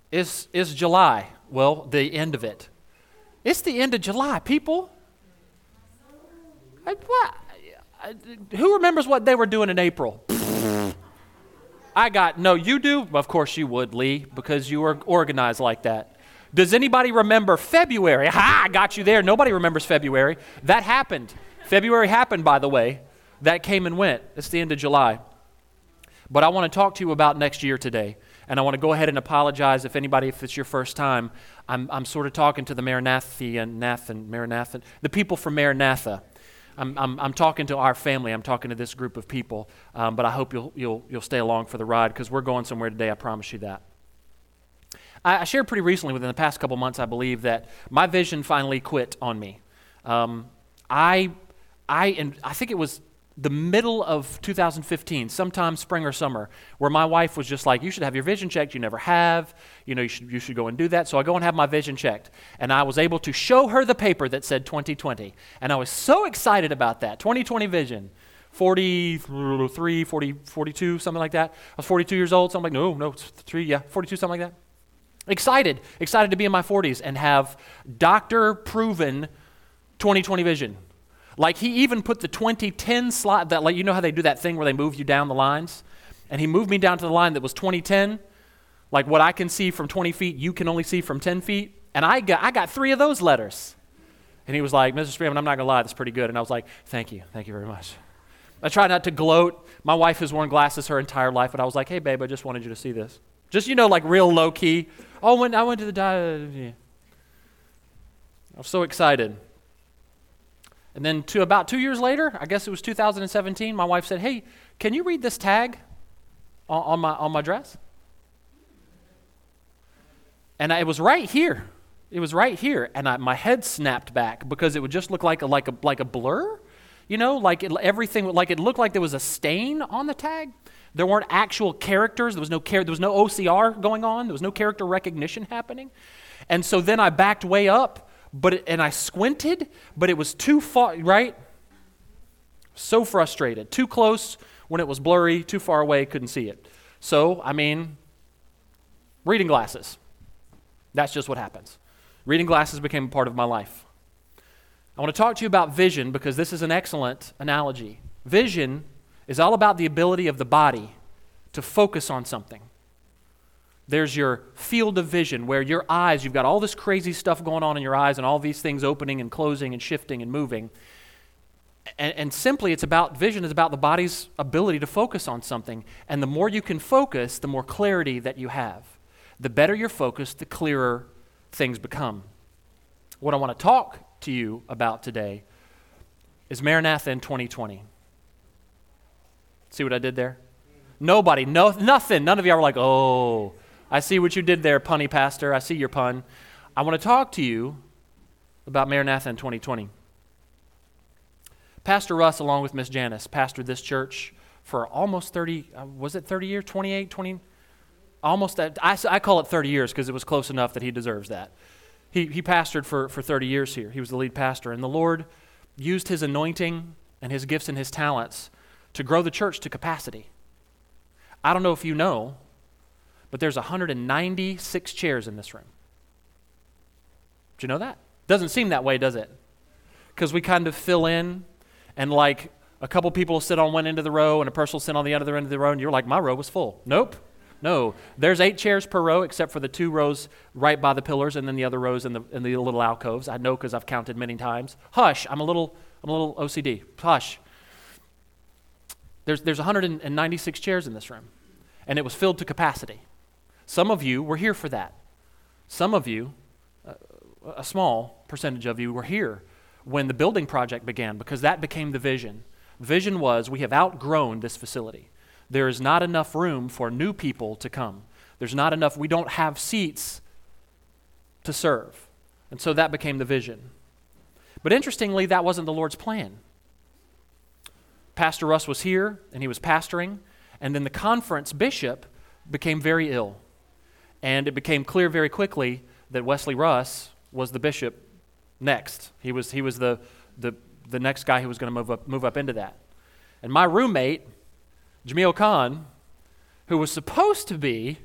is July. Well, the end of it. It's the end of July, people. Who remembers what they were doing in April? No, you do? Of course you would, Lee, because you were organized like that. Does anybody remember February? I got you there. Nobody remembers February. That happened. February happened, by the way. That came and went. It's the end of July. But I want to talk to you about next year today. And I want to go ahead and apologize if it's your first time. I'm sort of talking to the Maranatha, the people from Maranatha. I'm talking to our family. I'm talking to this group of people. But I hope you'll stay along for the ride because we're going somewhere today. I promise you that. I shared pretty recently, within the past couple months, I believe, that my vision finally quit on me. I think it was the middle of 2015, sometime spring or summer, where my wife was just like, you should have your vision checked. You never have. You should go and do that. So I go and have my vision checked. And I was able to show her the paper that said 2020. And I was so excited about that. 2020 vision. 43, 42, something like that. I was 42 years old. So I'm like, no, 42, something like that. Excited to be in my 40s and have doctor-proven 2020 vision. Like he even put the 2010 slide, that, like, you know how they do that thing where they move you down the lines? And he moved me down to the line that was 2010. Like what I can see from 20 feet, you can only see from 10 feet. And I got 3 of those letters. And he was like, Mr. Spearman, I'm not going to lie, that's pretty good. And I was like, thank you very much. I try not to gloat. My wife has worn glasses her entire life, but I was like, hey, babe, I just wanted you to see this. Just, like real low key. Oh, when I went to the I was so excited. And then about 2 years later, I guess it was 2017, my wife said, hey, can you read this tag on my dress? And it was right here. It was right here. And my head snapped back because it would just look like a blur. Everything, like it looked like there was a stain on the tag. There weren't actual characters. There was no OCR going on. There was no character recognition happening. And so then I backed way up. And I squinted, but it was too far, right? So frustrated. Too close when it was blurry, too far away, couldn't see it. So, reading glasses. That's just what happens. Reading glasses became a part of my life. I want to talk to you about vision because this is an excellent analogy. Vision is all about the ability of the body to focus on something. There's your field of vision where your eyes, you've got all this crazy stuff going on in your eyes and all these things opening and closing and shifting and moving. And simply vision is about the body's ability to focus on something. And the more you can focus, the more clarity that you have. The better you're focused, the clearer things become. What I want to talk to you about today is Maranatha in 2020. See what I did there? Nothing. None of y'all were like, oh, I see what you did there, punny pastor. I see your pun. I want to talk to you about Maranatha in 2020. Pastor Russ, along with Miss Janice, pastored this church for almost 30, was it 30 years, 28, 20? Almost that. I call it 30 years because it was close enough that he deserves that. He pastored for 30 years here. He was the lead pastor. And the Lord used his anointing and his gifts and his talents to grow the church to capacity. I don't know if you know, but there's 196 chairs in this room. Did you know that? Doesn't seem that way, does it? Because we kind of fill in, and like a couple people will sit on one end of the row and a person will sit on the other end of the row, and you're like, my row was full. Nope. No. There's 8 chairs per row except for the 2 rows right by the pillars and then the other rows in the little alcoves. I know because I've counted many times. Hush. I'm a little OCD. Hush. There's 196 chairs in this room, and it was filled to capacity. Some of you were here for that. Some of you, a small percentage of you, were here when the building project began because that became the vision. The vision was we have outgrown this facility. There is not enough room for new people to come. There's not enough, we don't have seats to serve. And so that became the vision. But interestingly, that wasn't the Lord's plan. Pastor Russ was here, and he was pastoring, and then the conference bishop became very ill. And it became clear very quickly that Wesley Russ was the bishop next. He was the next guy who was going to move up into that. And my roommate, Jameel Khan, who was supposed to be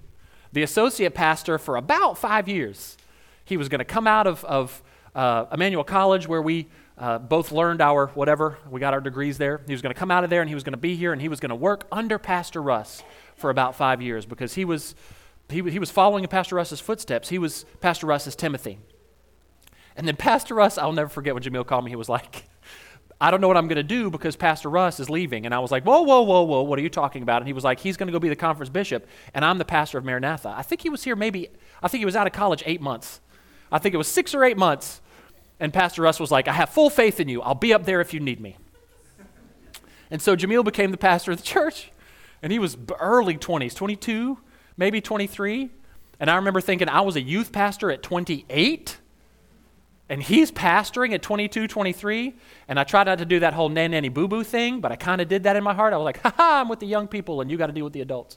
the associate pastor for about 5 years. He was going to come out of Emmanuel College, where we both learned our whatever, we got our degrees there. He was going to come out of there, and he was going to be here, and he was going to work under Pastor Russ for about 5 years, because he was following in Pastor Russ's footsteps. He was Pastor Russ's Timothy. And then Pastor Russ, I'll never forget when Jamil called me, he was like, I don't know what I'm going to do because Pastor Russ is leaving. And I was like, whoa, what are you talking about? And he was like, he's going to go be the conference bishop, and I'm the pastor of Maranatha. I think he was here I think he was out of college 8 months. I think it was 6 or 8 months. And Pastor Russ was like, I have full faith in you. I'll be up there if you need me. And so Jamil became the pastor of the church. And he was early 20s, 22, maybe 23. And I remember thinking, I was a youth pastor at 28. And he's pastoring at 22, 23. And I tried not to do that whole nanny boo-boo thing, but I kind of did that in my heart. I was like, I'm with the young people, and you got to deal with the adults.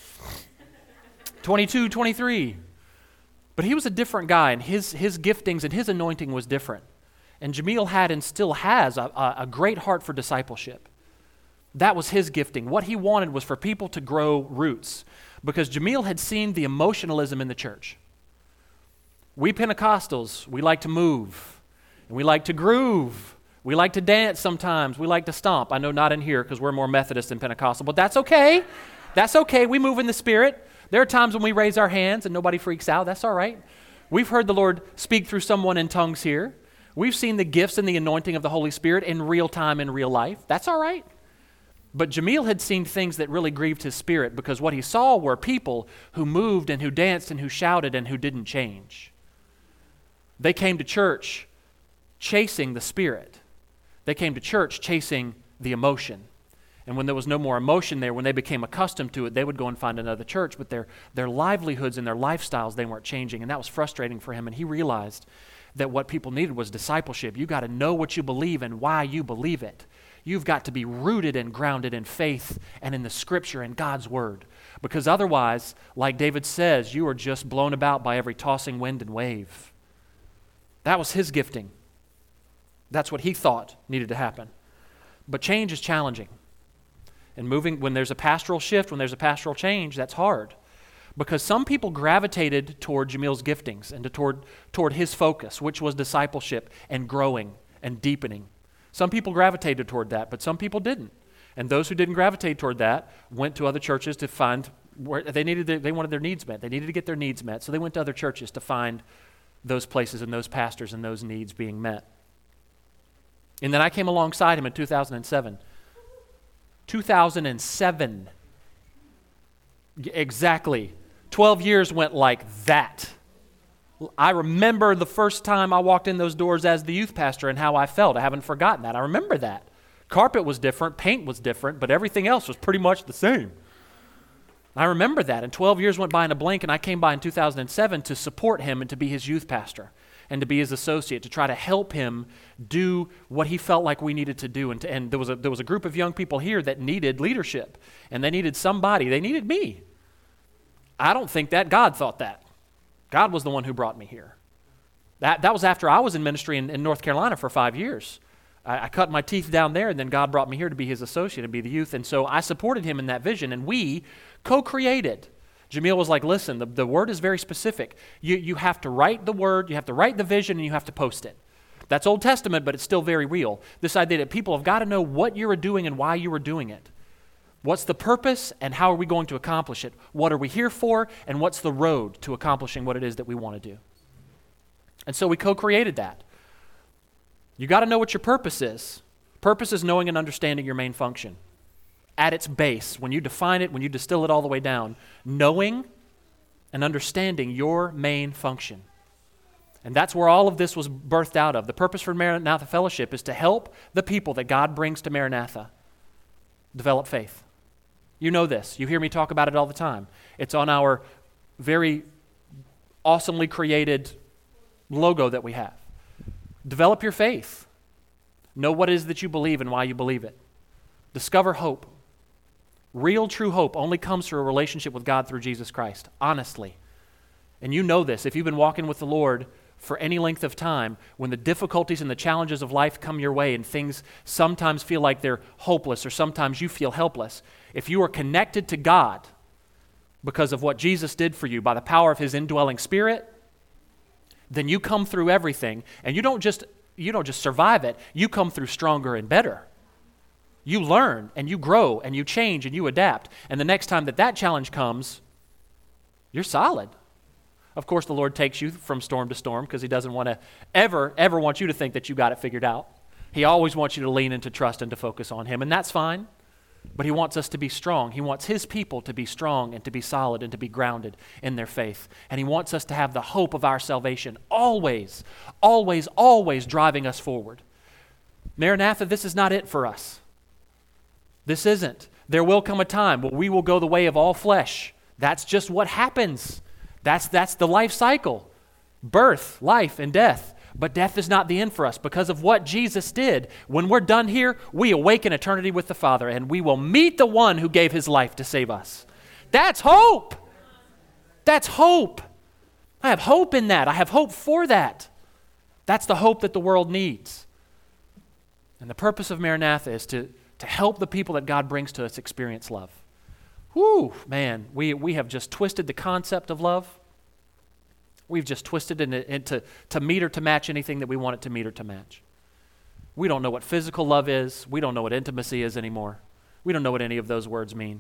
22, 23. But he was a different guy, and his giftings and his anointing was different. And Jamil had and still has a great heart for discipleship. That was his gifting. What he wanted was for people to grow roots, because Jamil had seen the emotionalism in the church. We Pentecostals, we like to move, and we like to groove. We like to dance sometimes. We like to stomp. I know not in here because we're more Methodist than Pentecostal, but that's okay. That's okay. We move in the Spirit. There are times when we raise our hands and nobody freaks out. That's all right. We've heard the Lord speak through someone in tongues here. We've seen the gifts and the anointing of the Holy Spirit in real time, in real life. That's all right. But Jamil had seen things that really grieved his spirit, because what he saw were people who moved and who danced and who shouted and who didn't change. They came to church chasing the Spirit. They came to church chasing the emotion. And when there was no more emotion there, when they became accustomed to it, they would go and find another church, but their livelihoods and their lifestyles, they weren't changing, and that was frustrating for him. And he realized that what people needed was discipleship. You got to know what you believe and why you believe it. You've got to be rooted and grounded in faith and in the Scripture and God's Word, because otherwise, like David says, you are just blown about by every tossing wind and wave. That was his gifting. That's what he thought needed to happen. But change is challenging. And moving, when there's a pastoral shift, when there's a pastoral change, that's hard. Because some people gravitated toward Jamil's giftings and toward his focus, which was discipleship and growing and deepening. Some people gravitated toward that, but some people didn't. And those who didn't gravitate toward that went to other churches to find where they wanted their needs met. They needed to get their needs met, so they went to other churches to find those places and those pastors and those needs being met. And then I came alongside him in 2007. 2007. Exactly. 12 years went like that. I remember the first time I walked in those doors as the youth pastor and how I felt. I haven't forgotten that. I remember that. Carpet was different, paint was different, but everything else was pretty much the same. I remember that. And 12 years went by in a blink, and I came by in 2007 to support him and to be his youth pastor and to be his associate, to try to help him do what he felt like we needed to do. And there was a group of young people here that needed leadership, and they needed somebody. They needed me. I don't think that. God thought that. God was the one who brought me here. That was after I was in ministry in North Carolina for 5 years. I cut my teeth down there, and then God brought me here to be his associate and be the youth. And so I supported him in that vision, and we co-created. Jamil was like, listen, the word is very specific. You have to write the word, you have to write the vision, and you have to post it. That's Old Testament, but it's still very real. This idea that people have got to know what you are doing and why you are doing it. What's the purpose, and how are we going to accomplish it? What are we here for, and what's the road to accomplishing what it is that we want to do? And so we co-created that. You got to know what your purpose is. Purpose is knowing and understanding your main function. At its base, when you define it, when you distill it all the way down, knowing and understanding your main function. And that's where all of this was birthed out of. The purpose for Maranatha Fellowship is to help the people that God brings to Maranatha develop faith. You know this. You hear me talk about it all the time. It's on our very awesomely created logo that we have. Develop your faith. Know what it is that you believe and why you believe it. Discover hope. Real, true hope only comes through a relationship with God through Jesus Christ, honestly. And you know this. If you've been walking with the Lord for any length of time, when the difficulties and the challenges of life come your way and things sometimes feel like they're hopeless or sometimes you feel helpless, if you are connected to God, because of what Jesus did for you by the power of his indwelling Spirit, then you come through everything, and you don't just survive it, you come through stronger and better. You learn, and you grow, and you change, and you adapt. And the next time that challenge comes, you're solid. Of course, the Lord takes you from storm to storm because he doesn't want to ever want you to think that you got it figured out. He always wants you to lean into trust and to focus on him, and that's fine. But he wants us to be strong. He wants his people to be strong and to be solid and to be grounded in their faith. And he wants us to have the hope of our salvation always, always, always driving us forward. Maranatha, this is not it for us. This isn't. There will come a time where we will go the way of all flesh. That's just what happens. That's the life cycle. Birth, life, and death. But death is not the end for us because of what Jesus did. When we're done here, we awaken eternity with the Father, and we will meet the one who gave his life to save us. That's hope. That's hope. I have hope in that. I have hope for that. That's the hope that the world needs. And the purpose of Maranatha is to help the people that God brings to us experience love. Whew, man, we have just twisted the concept of love. We've just twisted it into to meet or to match anything that we want it to meet or to match. We don't know what physical love is. We don't know what intimacy is anymore. We don't know what any of those words mean.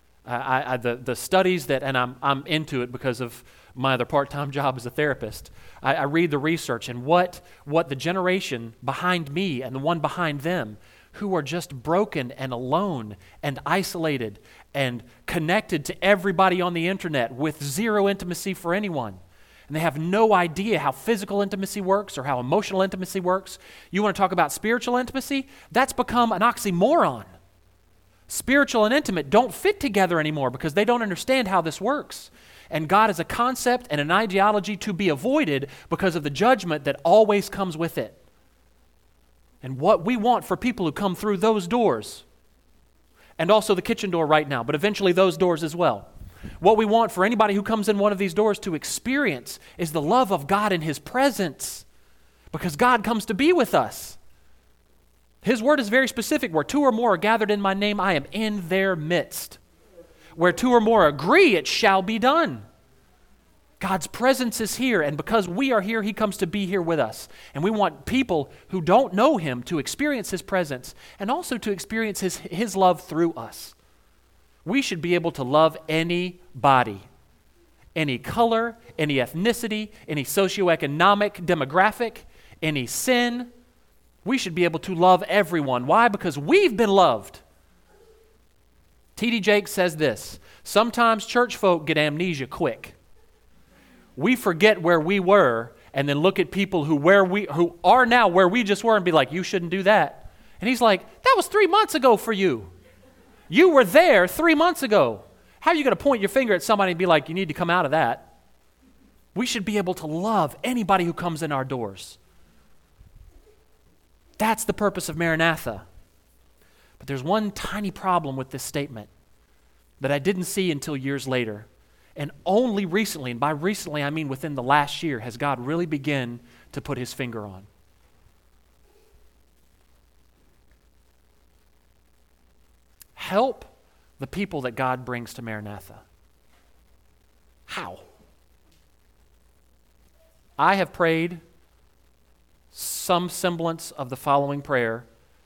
The studies that, and I'm into it because of my other part-time job as a therapist. I read the research and what the generation behind me and the one behind them who are just broken and alone and isolated and connected to everybody on the internet with zero intimacy for anyone. And they have no idea how physical intimacy works or how emotional intimacy works. You want to talk about spiritual intimacy? That's become an oxymoron. Spiritual and intimate don't fit together anymore because they don't understand how this works. And God is a concept and an ideology to be avoided because of the judgment that always comes with it. And what we want for people who come through those doors, and also the kitchen door right now, but eventually those doors as well. What we want for anybody who comes in one of these doors to experience is the love of God in his presence, because God comes to be with us. His word is very specific. Where two or more are gathered in my name, I am in their midst. Where two or more agree, it shall be done. God's presence is here, and because we are here, he comes to be here with us. And we want people who don't know him to experience his presence and also to experience his love through us. We should be able to love anybody, any color, any ethnicity, any socioeconomic demographic, any sin. We should be able to love everyone. Why? Because we've been loved. T.D. Jakes says this: sometimes church folk get amnesia quick. We forget where we were and then look at people who are now where we just were and be like, you shouldn't do that. And he's like, that was 3 months ago for you. You were there 3 months ago. How are you going to point your finger at somebody and be like, you need to come out of that? We should be able to love anybody who comes in our doors. That's the purpose of Maranatha. But there's one tiny problem with this statement that I didn't see until years later. And only recently, and by recently I mean within the last year, has God really begun to put his finger on. Help the people that God brings to Maranatha. How? I have prayed some semblance of the following prayer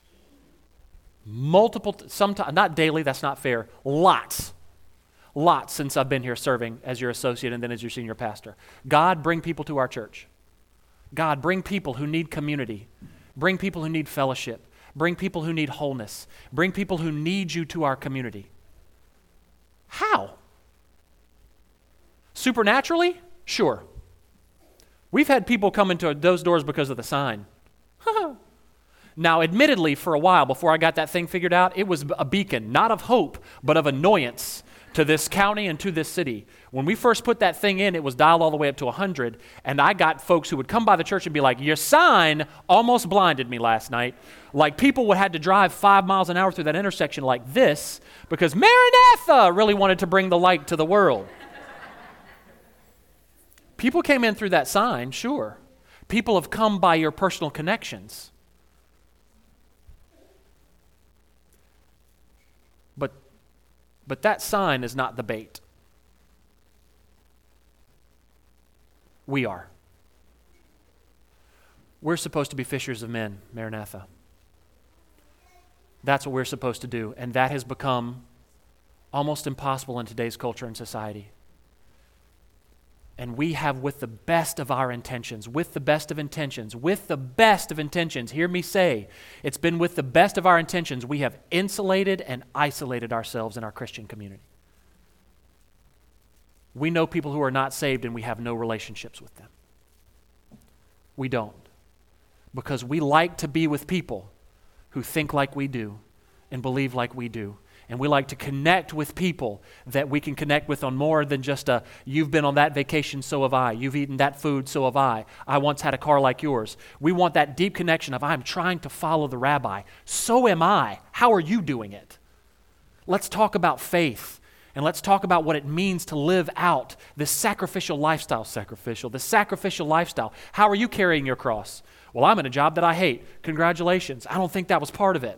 sometimes, not daily, that's not fair, lots since I've been here serving as your associate and then as your senior pastor. God, bring people to our church. God, bring people who need community. Bring people who need fellowship. Bring people who need wholeness. Bring people who need you to our community. How? Supernaturally? Sure. We've had people come into those doors because of the sign. Now, admittedly, for a while before I got that thing figured out, it was a beacon, not of hope, but of annoyance to this county and to this city. When we first put that thing in, it was dialed all the way up to 100, and I got folks who would come by the church and be like, your sign almost blinded me last night. Like people would have to drive 5 miles an hour through that intersection like this because Maranatha really wanted to bring the light to the world. People came in through that sign, sure. People have come by your personal connections. But that sign is not the bait. We are. We're supposed to be fishers of men, Maranatha. That's what we're supposed to do, and that has become almost impossible in today's culture and society. And we have, with the best of our intentions, hear me say, it's been with the best of our intentions, we have insulated and isolated ourselves in our Christian community. We know people who are not saved and we have no relationships with them. We don't. Because we like to be with people who think like we do and believe like we do. And we like to connect with people that we can connect with on more than just a, you've been on that vacation, so have I. You've eaten that food, so have I. I once had a car like yours. We want that deep connection of, I'm trying to follow the rabbi. So am I. How are you doing it? Let's talk about faith. And let's talk about what it means to live out this sacrificial lifestyle. How are you carrying your cross? Well, I'm in a job that I hate. Congratulations. I don't think that was part of it.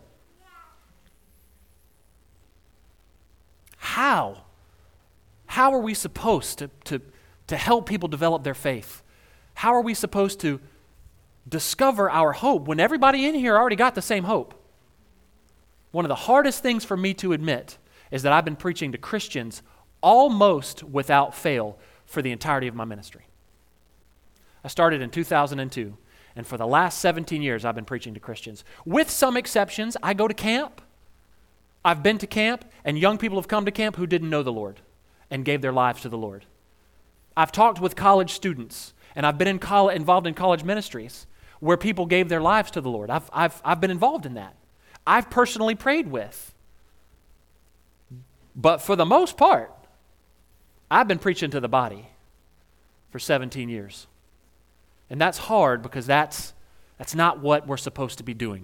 How? How are we supposed to help people develop their faith? How are we supposed to discover our hope when everybody in here already got the same hope? One of the hardest things for me to admit is that I've been preaching to Christians almost without fail for the entirety of my ministry. I started in 2002, and for the last 17 years I've been preaching to Christians. With some exceptions, I go to camp. I've been to camp, and young people have come to camp who didn't know the Lord and gave their lives to the Lord. I've talked with college students, and I've been involved in college ministries where people gave their lives to the Lord. I've been involved in that. I've personally prayed with. But for the most part, I've been preaching to the body for 17 years. And that's hard because that's not what we're supposed to be doing.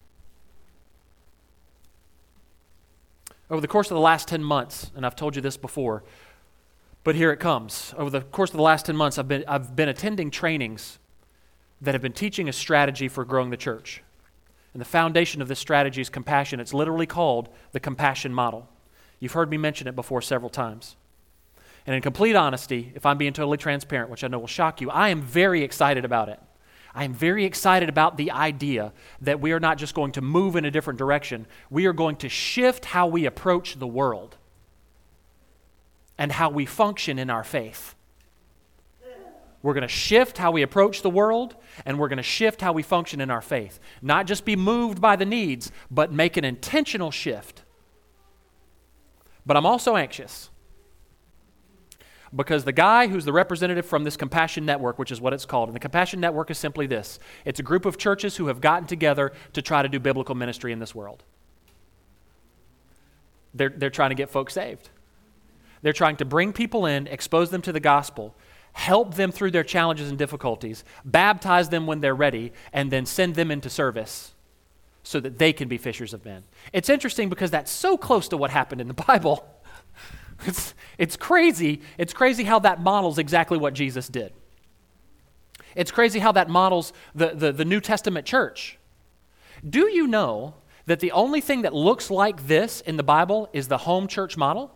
Over the course of the last 10 months, and I've told you this before, but here it comes. Over the course of the last 10 months, I've been attending trainings that have been teaching a strategy for growing the church. And the foundation of this strategy is compassion. It's literally called the compassion model. You've heard me mention it before several times. And in complete honesty, if I'm being totally transparent, which I know will shock you, I am very excited about it. I am very excited about the idea that we are not just going to move in a different direction, we are going to shift how we approach the world and how we function in our faith. We're going to shift how we approach the world, and we're going to shift how we function in our faith. Not just be moved by the needs, but make an intentional shift. But I'm also anxious because the guy who's the representative from this Compassion Network, which is what it's called, and the Compassion Network is simply this. It's a group of churches who have gotten together to try to do biblical ministry in this world. They're trying to get folks saved. They're trying to bring people in, expose them to the gospel, help them through their challenges and difficulties, baptize them when they're ready, and then send them into service so that they can be fishers of men. It's interesting because that's so close to what happened in the Bible. It's crazy. It's crazy how that models exactly what Jesus did. It's crazy how that models the New Testament church. Do you know that the only thing that looks like this in the Bible is the home church model?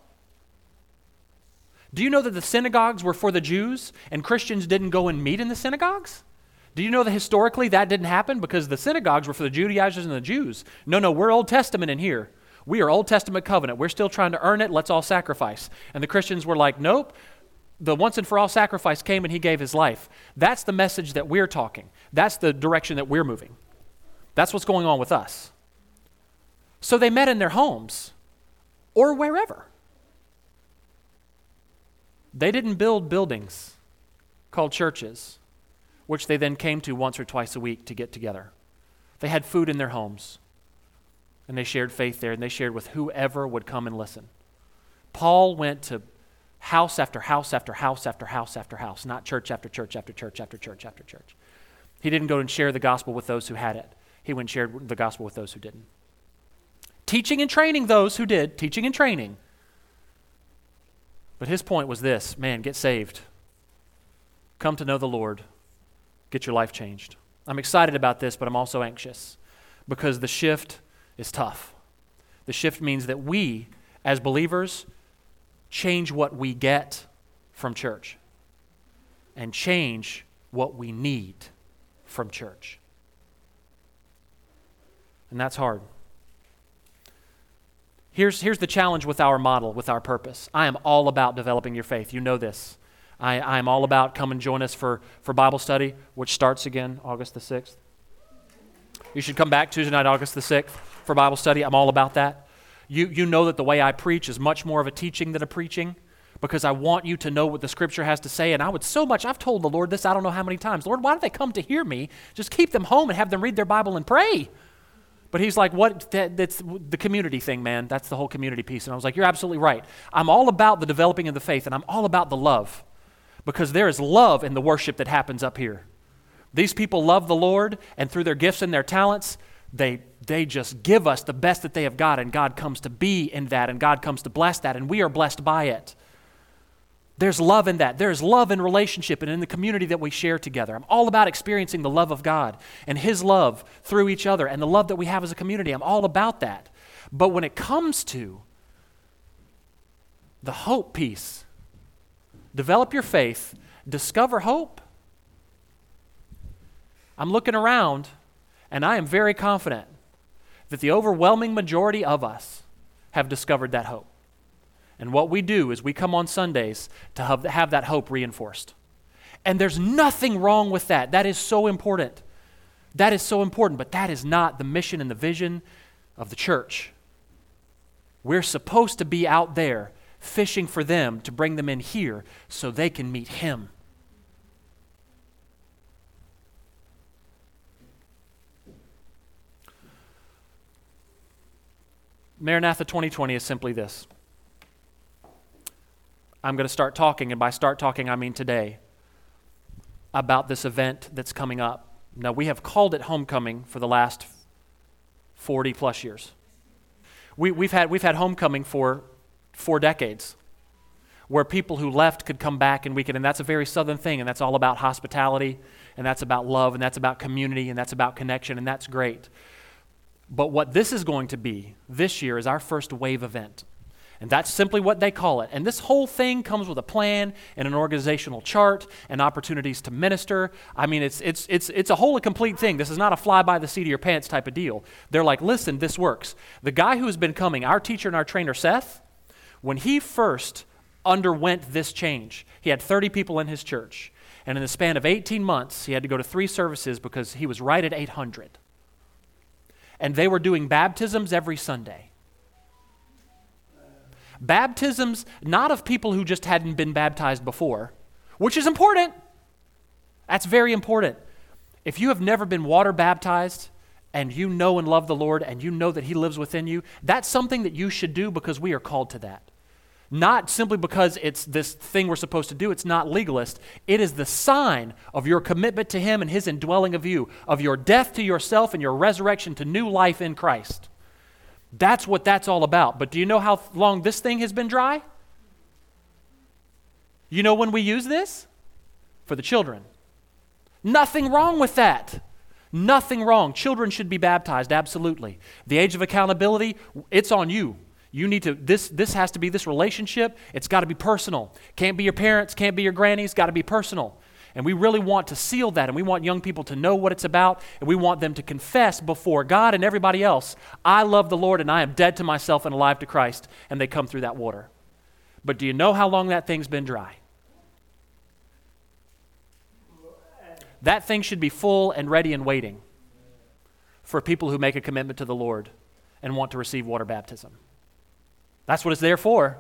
Do you know that the synagogues were for the Jews and Christians didn't go and meet in the synagogues? Do you know that historically that didn't happen because the synagogues were for the Judaizers and the Jews? No, we're Old Testament in here. We are Old Testament covenant. We're still trying to earn it. Let's all sacrifice. And the Christians were like, nope. The once and for all sacrifice came and he gave his life. That's the message that we're talking. That's the direction that we're moving. That's what's going on with us. So they met in their homes or wherever. They didn't build buildings called churches, which they then came to once or twice a week to get together. They had food in their homes, and they shared faith there, and they shared with whoever would come and listen. Paul went to house after house after house after house after house, not church after church after church after church after church. He didn't go and share the gospel with those who had it. He went and shared the gospel with those who didn't. Teaching and training those who did, teaching and training. But his point was this, man, get saved. Come to know the Lord. Get your life changed. I'm excited about this, but I'm also anxious because the shift is tough. The shift means that we, as believers, change what we get from church. and change what we need from church. And that's hard. Here's the challenge with our model, with our purpose. I am all about developing your faith. You know this. I am all about come and join us for Bible study, which starts again August the 6th. You should come back Tuesday night, August the 6th for Bible study. I'm all about that. You know that the way I preach is much more of a teaching than a preaching, because I want you to know what the Scripture has to say. And I've told the Lord this I don't know how many times. Lord, why do they come to hear me? Just keep them home and have them read their Bible and pray. But he's like, what? That's the community thing, man. That's the whole community piece. And I was like, you're absolutely right. I'm all about the developing of the faith, and I'm all about the love, because there is love in the worship that happens up here. These people love the Lord, and through their gifts and their talents, they just give us the best that they have got, and God comes to be in that, and God comes to bless that, and we are blessed by it. There's love in that. There's love in relationship and in the community that we share together. I'm all about experiencing the love of God and His love through each other and the love that we have as a community. I'm all about that. But when it comes to the hope piece, develop your faith, discover hope. I'm looking around, and I am very confident that the overwhelming majority of us have discovered that hope. And what we do is we come on Sundays to have that hope reinforced. And there's nothing wrong with that. That is so important. That is so important, but that is not the mission and the vision of the church. We're supposed to be out there fishing for them to bring them in here so they can meet Him. Maranatha 2020 is simply this. I'm going to start talking, and by start talking, I mean today, about this event that's coming up. Now, we have called it Homecoming for the last 40 plus years. We've had Homecoming for 4 decades, where people who left could come back and and that's a very Southern thing, and that's all about hospitality, and that's about love, and that's about community, and that's about connection, and that's great. But what this is going to be this year is our first wave event. And that's simply what they call it. And this whole thing comes with a plan and an organizational chart and opportunities to minister. I mean, it's a whole complete thing. This is not a fly by the seat of your pants type of deal. They're like, listen, this works. The guy who has been coming, our teacher and our trainer, Seth, when he first underwent this change, he had 30 people in his church. And in the span of 18 months, he had to go to 3 services because he was right at 800. And they were doing baptisms every Sunday. Baptisms, not of people who just hadn't been baptized before, which is important. That's very important. If you have never been water baptized and you know and love the Lord and you know that He lives within you, that's something that you should do because we are called to that. Not simply because it's this thing we're supposed to do. It's not legalist. It is the sign of your commitment to Him and His indwelling of you, of your death to yourself and your resurrection to new life in Christ. That's what that's all about. But do you know how long this thing has been dry? You know when we use this? For the children. Nothing wrong with that. Nothing wrong. Children should be baptized, absolutely. The age of accountability, it's on you. You need to, this has to be this relationship. It's got to be personal. Can't be your parents, can't be your grannies, got to be personal. And we really want to seal that, and we want young people to know what it's about, and we want them to confess before God and everybody else, I love the Lord and I am dead to myself and alive to Christ, and they come through that water. But do you know how long that thing's been dry? That thing should be full and ready and waiting for people who make a commitment to the Lord and want to receive water baptism. That's what it's there for.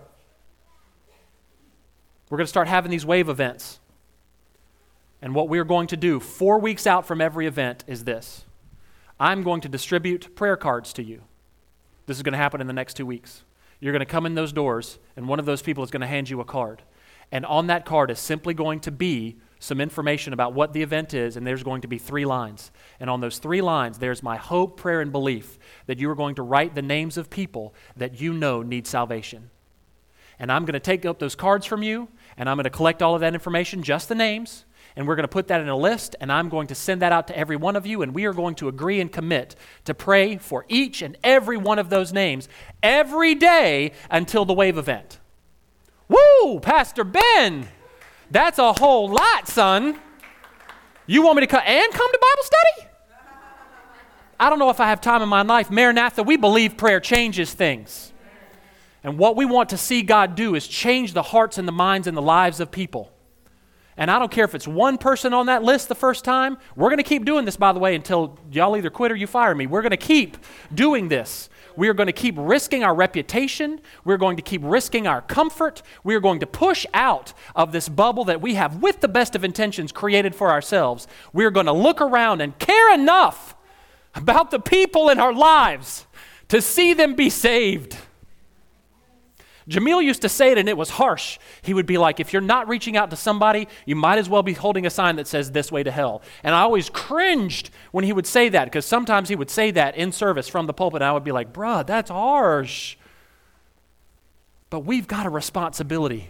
We're going to start having these wave events. And what we're going to do 4 weeks out from every event is this. I'm going to distribute prayer cards to you. This is going to happen in the next 2 weeks. You're going to come in those doors, and one of those people is going to hand you a card. And on that card is simply going to be some information about what the event is, and there's going to be 3 lines. And on those 3 lines, there's my hope, prayer, and belief that you are going to write the names of people that you know need salvation. And I'm going to take up those cards from you, and I'm going to collect all of that information, just the names, and we're going to put that in a list, and I'm going to send that out to every one of you, and we are going to agree and commit to pray for each and every one of those names every day until the wave event. Woo! Pastor Ben! That's a whole lot, son. You want me to come to Bible study? I don't know if I have time in my life. Maranatha, we believe prayer changes things. And what we want to see God do is change the hearts and the minds and the lives of people. And I don't care if it's one person on that list the first time. We're going to keep doing this, by the way, until y'all either quit or you fire me. We're going to keep doing this. We are going to keep risking our reputation. We're going to keep risking our comfort. We are going to push out of this bubble that we have, with the best of intentions, created for ourselves. We are going to look around and care enough about the people in our lives to see them be saved. Jamil used to say it, and it was harsh. He would be like, if you're not reaching out to somebody, you might as well be holding a sign that says "this way to hell." And I always cringed when he would say that, because sometimes he would say that in service from the pulpit, and I would be like, bruh, that's harsh. But we've got a responsibility.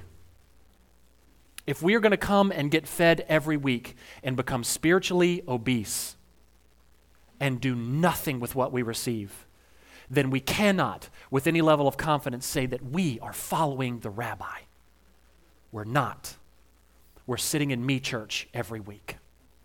If we are going to come and get fed every week and become spiritually obese and do nothing with what we receive, then we cannot, with any level of confidence, say that we are following the rabbi. We're not. We're sitting in me church every week.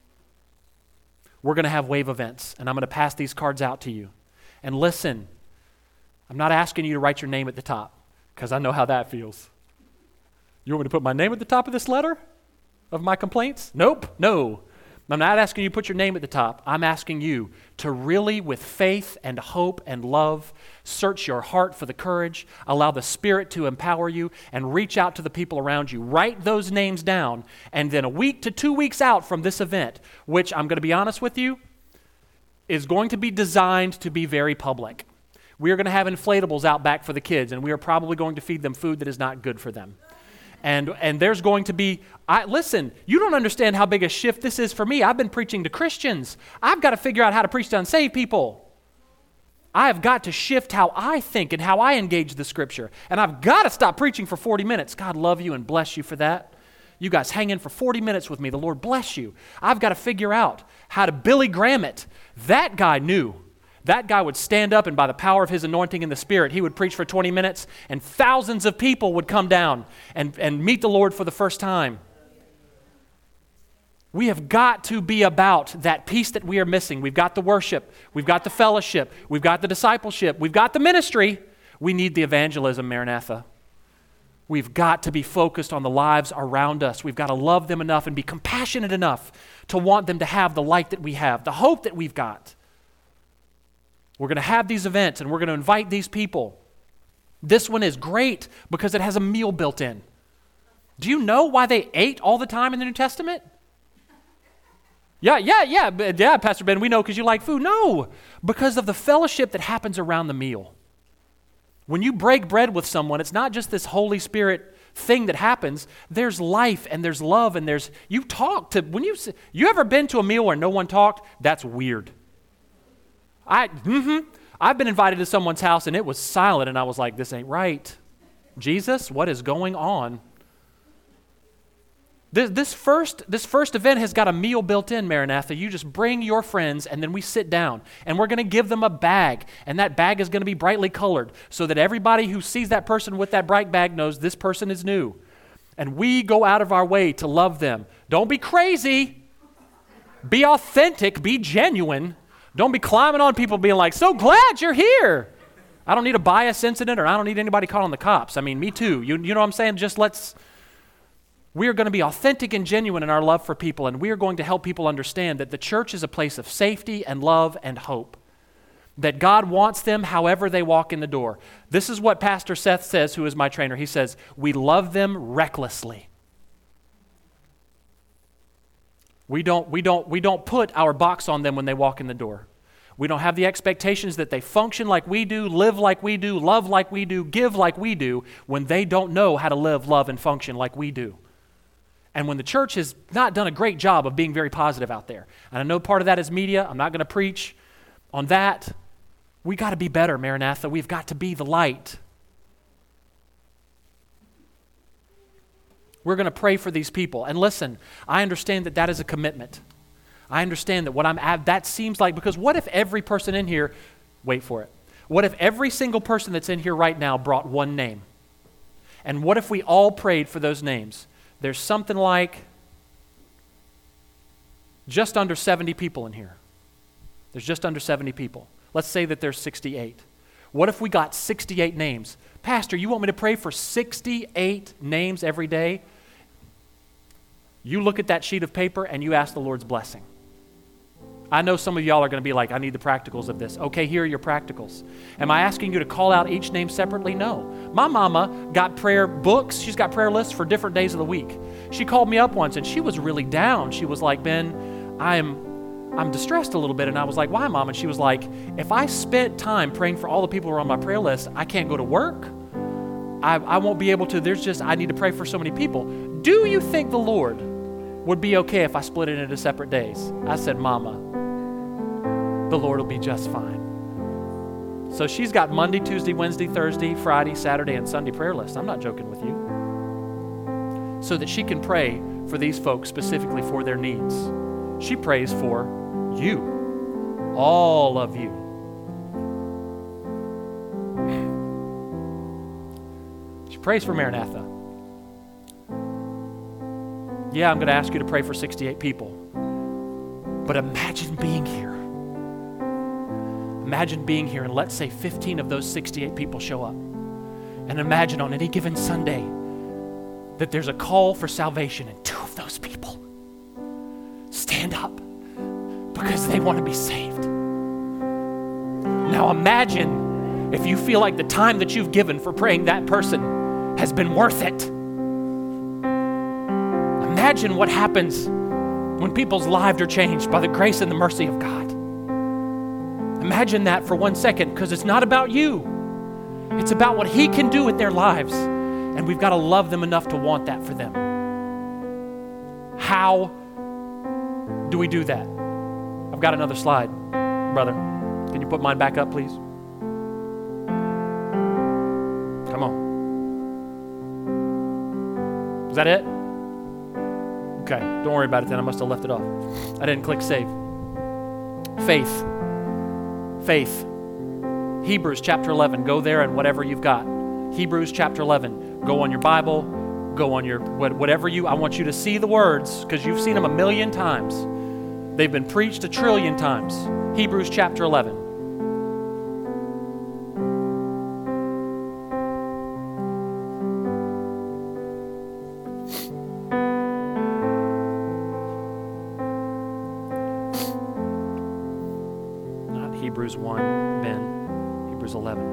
We're going to have wave events, and I'm going to pass these cards out to you. And listen, I'm not asking you to write your name at the top, because I know how that feels. You want me to put my name at the top of this letter of my complaints? Nope, no. I'm not asking you to put your name at the top. I'm asking you to really, with faith and hope and love, search your heart for the courage, allow the Spirit to empower you, and reach out to the people around you. Write those names down, and then a week to 2 weeks out from this event, which I'm going to be honest with you, is going to be designed to be very public. We are going to have inflatables out back for the kids, and we are probably going to feed them food that is not good for them. And there's going to be, listen, you don't understand how big a shift this is for me. I've been preaching to Christians. I've got to figure out how to preach to unsaved people. I have got to shift how I think and how I engage the Scripture. And I've got to stop preaching for 40 minutes. God love you and bless you for that. You guys hang in for 40 minutes with me. The Lord bless you. I've got to figure out how to Billy Graham it. That guy knew. That guy would stand up, and by the power of his anointing in the Spirit, he would preach for 20 minutes, and thousands of people would come down and meet the Lord for the first time. We have got to be about that piece that we are missing. We've got the worship. We've got the fellowship. We've got the discipleship. We've got the ministry. We need the evangelism, Maranatha. We've got to be focused on the lives around us. We've got to love them enough and be compassionate enough to want them to have the light that we have, the hope that we've got. We're going to have these events, and we're going to invite these people. This one is great because it has a meal built in. Do you know why they ate all the time in the New Testament? Yeah, Pastor Ben, we know because you like food. No, because of the fellowship that happens around the meal. When you break bread with someone, it's not just this Holy Spirit thing that happens. There's life and there's love and you talk to, you ever been to a meal where no one talked? That's weird. I've been invited to someone's house and it was silent, and I was like, this ain't right. Jesus, what is going on? This first event has got a meal built in, Maranatha. You just bring your friends, and then we sit down, and we're going to give them a bag, and that bag is going to be brightly colored so that everybody who sees that person with that bright bag knows this person is new. And we go out of our way to love them. Don't be crazy. Be authentic. Be genuine. Don't be climbing on people being like, so glad you're here. I don't need a bias incident, or I don't need anybody calling the cops. I mean, me too. You know what I'm saying? We are going to be authentic and genuine in our love for people, and we are going to help people understand that the church is a place of safety and love and hope, that God wants them however they walk in the door. This is what Pastor Seth says, who is my trainer. He says, we love them recklessly. We don't put our box on them when they walk in the door. We don't have the expectations that they function like we do, live like we do, love like we do, give like we do, when they don't know how to live, love, and function like we do. And when the church has not done a great job of being very positive out there. And I know part of that is media. I'm not going to preach on that. We got to be better, Maranatha. We've got to be the light. We're going to pray for these people. And listen, I understand that that is a commitment. I understand that that seems like, because what if every person in here, wait for it, what if every single person that's in here right now brought one name? And what if we all prayed for those names? there's something like just under 70 people in here. There's just under 70 people. Let's say that there's 68. What if we got 68 names? Pastor, you want me to pray for 68 names every day? You look at that sheet of paper and you ask the Lord's blessing. I know some of y'all are going to be like, I need the practicals of this. Okay, here are your practicals. Am I asking you to call out each name separately? No. My mama got prayer books. She's got prayer lists for different days of the week. She called me up once and she was really down. She was like, Ben, I'm distressed a little bit. And I was like, why, Mom? And she was like, if I spent time praying for all the people who are on my prayer list, I can't go to work. I won't be able to. I need to pray for so many people. Do you think the Lord would be okay if I split it into separate days? I said, Mama, the Lord will be just fine. So she's got Monday, Tuesday, Wednesday, Thursday, Friday, Saturday, and Sunday prayer list. I'm not joking with you. So that she can pray for these folks specifically for their needs. She prays for you, all of you. She prays for Maranatha. Yeah, I'm going to ask you to pray for 68 people. But imagine being here. Imagine being here and let's say 15 of those 68 people show up. And imagine on any given Sunday that there's a call for salvation and 2 of those people stand up because they want to be saved. Now imagine if you feel like the time that you've given for praying that person has been worth it. Imagine what happens when people's lives are changed by the grace and the mercy of God. Imagine that for 1 second, because it's not about you. It's about what He can do with their lives. And we've got to love them enough to want that for them. How do we do that? I've got another slide, brother. Can you put mine back up, please? Come on. Is that it? Okay, don't worry about it then. I must have left it off. I didn't click save. Faith. Faith. Hebrews chapter 11. Go there and whatever you've got. Hebrews chapter 11. Go on your Bible. Go on your whatever I want you to see the words because you've seen them a million times. They've been preached a trillion times. Hebrews chapter 11. Not Hebrews 1, Ben. Hebrews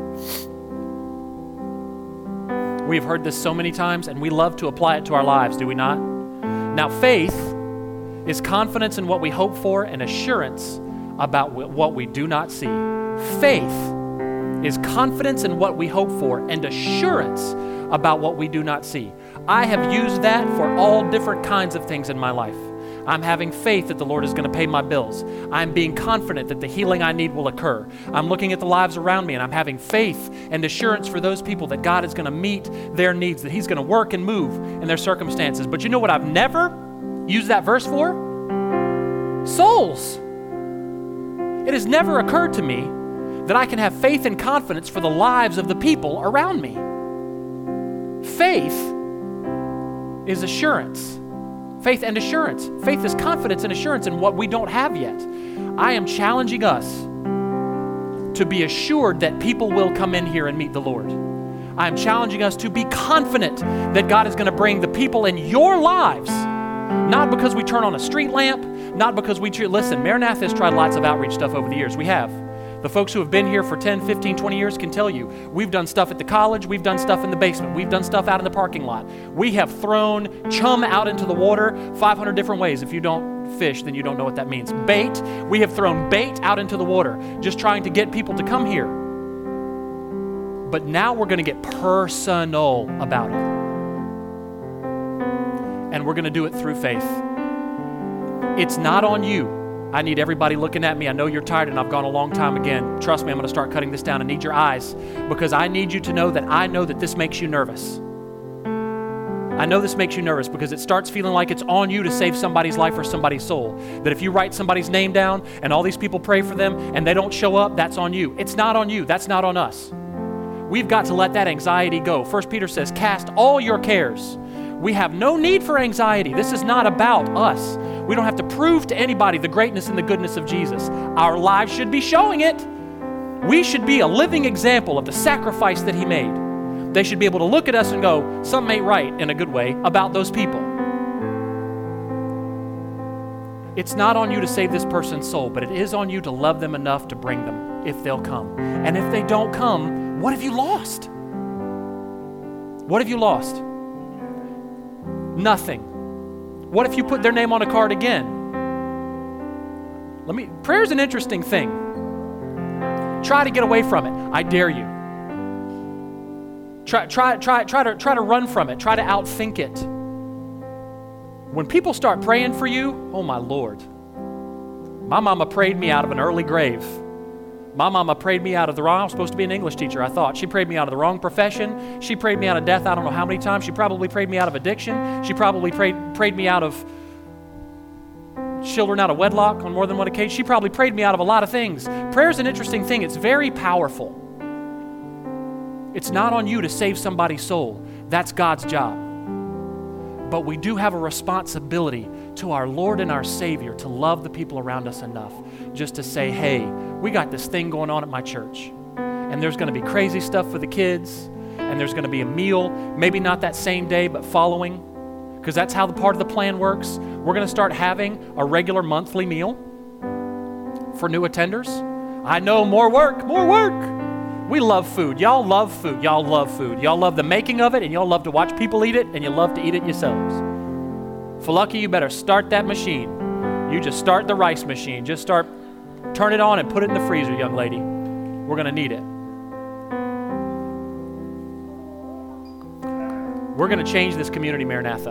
11. We've heard this so many times and we love to apply it to our lives, do we not? Now, faith is confidence in what we hope for and assurance about what we do not see. Faith is confidence in what we hope for and assurance about what we do not see. I have used that for all different kinds of things in my life. I'm having faith that the Lord is going to pay my bills. I'm being confident that the healing I need will occur. I'm looking at the lives around me and I'm having faith and assurance for those people that God is going to meet their needs, that He's going to work and move in their circumstances. But you know what I've never used that verse for? Souls. It has never occurred to me that I can have faith and confidence for the lives of the people around me. Faith is assurance. Faith and assurance. Faith is confidence and assurance in what we don't have yet. I am challenging us to be assured that people will come in here and meet the Lord. I am challenging us to be confident that God is going to bring the people in your lives, not because we turn on a street lamp, not because listen, Maranatha has tried lots of outreach stuff over the years. We have. The folks who have been here for 10, 15, 20 years can tell you, we've done stuff at the college, we've done stuff in the basement, we've done stuff out in the parking lot. We have thrown chum out into the water 500 different ways. If you don't fish, then you don't know what that means. Bait, we have thrown bait out into the water, just trying to get people to come here. But now we're going to get personal about it. And we're going to do it through faith. It's not on you. I need everybody looking at me. I know you're tired and I've gone a long time again. Trust me, I'm going to start cutting this down. I need your eyes because I need you to know that I know that this makes you nervous. I know this makes you nervous because it starts feeling like it's on you to save somebody's life or somebody's soul. That if you write somebody's name down and all these people pray for them and they don't show up, that's on you. It's not on you. That's not on us. We've got to let that anxiety go. 1 Peter says, cast all your cares. We have no need for anxiety. This is not about us. We don't have to prove to anybody the greatness and the goodness of Jesus. Our lives should be showing it. We should be a living example of the sacrifice that he made. They should be able to look at us and go, something ain't right, in a good way, about those people. It's not on you to save this person's soul, but it is on you to love them enough to bring them if they'll come. And if they don't come, what have you lost? What have you lost? Nothing. What if you put their name on a card again? Prayer's an interesting thing. Try to get away from it. I dare you. Try to run from it. Try to outthink it. When people start praying for you, oh my Lord. My mama prayed me out of an early grave. My mama prayed me out of the wrong, I was supposed to be an English teacher, I thought. She prayed me out of the wrong profession. She prayed me out of death, I don't know how many times. She probably prayed me out of addiction. She probably prayed me out of children out of wedlock on more than one occasion. She probably prayed me out of a lot of things. Prayer is an interesting thing. It's very powerful. It's not on you to save somebody's soul. That's God's job. But we do have a responsibility to our Lord and our Savior to love the people around us enough just to say, hey, we got this thing going on at my church, and there's going to be crazy stuff for the kids, and there's going to be a meal, maybe not that same day, but following, because that's how the part of the plan works. We're going to start having a regular monthly meal for new attenders. I know, more work. We love food. Y'all love food. Y'all love the making of it, and y'all love to watch people eat it, and you love to eat it yourselves. For lucky, you better start that machine. You just start the rice machine. Just turn it on and put it in the freezer, young lady. We're going to need it. We're going to change this community, Maranatha.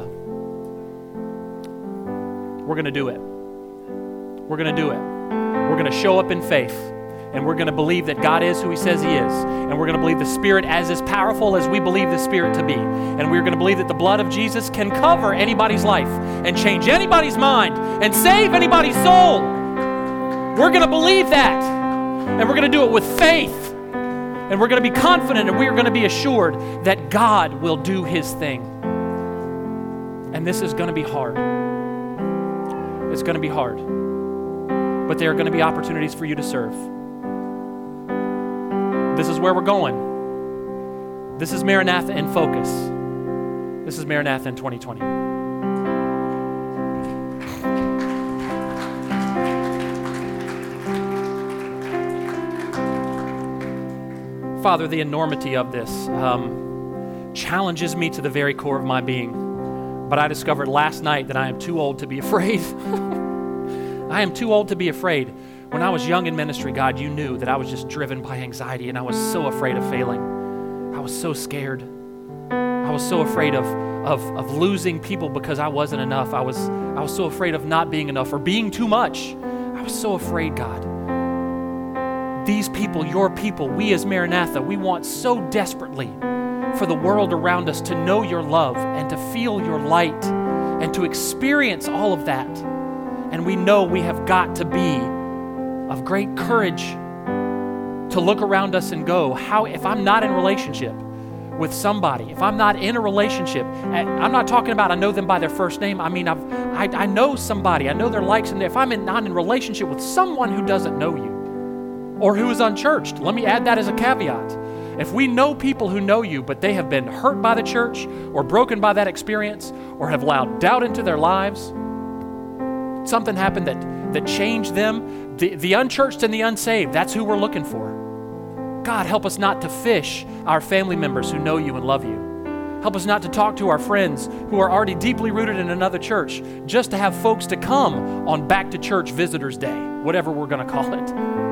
We're going to do it. We're going to do it. We're going to show up in faith. And we're going to believe that God is who he says he is. And we're going to believe the Spirit as powerful as we believe the Spirit to be. And we're going to believe that the blood of Jesus can cover anybody's life and change anybody's mind and save anybody's soul. We're going to believe that. And we're going to do it with faith. And we're going to be confident, and we're going to be assured that God will do his thing. And this is going to be hard. It's going to be hard. But there are going to be opportunities for you to serve. This is where we're going. This is Maranatha in focus. This is Maranatha in 2020. Father, the enormity of this challenges me to the very core of my being. But I discovered last night that I am too old to be afraid. I am too old to be afraid. When I was young in ministry, God, you knew that I was just driven by anxiety, and I was so afraid of failing. I was so scared. I was so afraid of losing people because I wasn't enough. I was so afraid of not being enough or being too much. I was so afraid, God. These people, your people, we as Maranatha, we want so desperately for the world around us to know your love and to feel your light and to experience all of that. And we know we have got to be of great courage to look around us and go, if I'm not in relationship with somebody, if I'm not in a relationship, and I'm not talking about I know them by their first name. I mean, I know somebody, I know their likes, and if I'm not in relationship with someone who doesn't know you or who is unchurched, let me add that as a caveat. If we know people who know you, but they have been hurt by the church or broken by that experience or have allowed doubt into their lives, something happened that changed them, the unchurched and the unsaved, that's who we're looking for. God, help us not to fish our family members who know you and love you. Help us not to talk to our friends who are already deeply rooted in another church just to have folks to come on Back to Church Visitors Day, whatever we're going to call it.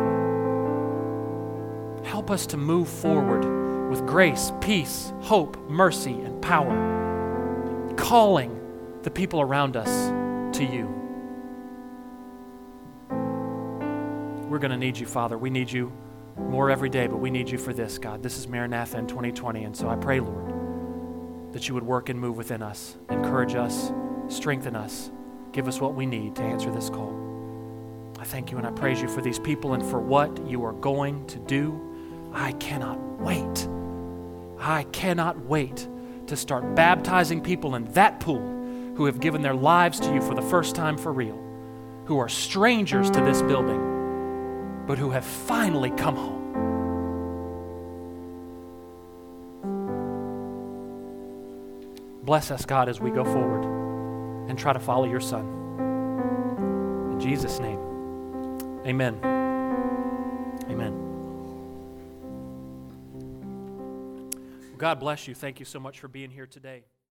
Help us to move forward with grace, peace, hope, mercy, and power, calling the people around us to you. We're going to need you, Father. We need you more every day, but we need you for this, God. This is Maranatha in 2020, and so I pray, Lord, that you would work and move within us, encourage us, strengthen us, give us what we need to answer this call. I thank you and I praise you for these people and for what you are going to do. I cannot wait. I cannot wait to start baptizing people in that pool who have given their lives to you for the first time for real, who are strangers to this building, but who have finally come home. Bless us, God, as we go forward and try to follow your Son. In Jesus' name, amen. Amen. God bless you. Thank you so much for being here today.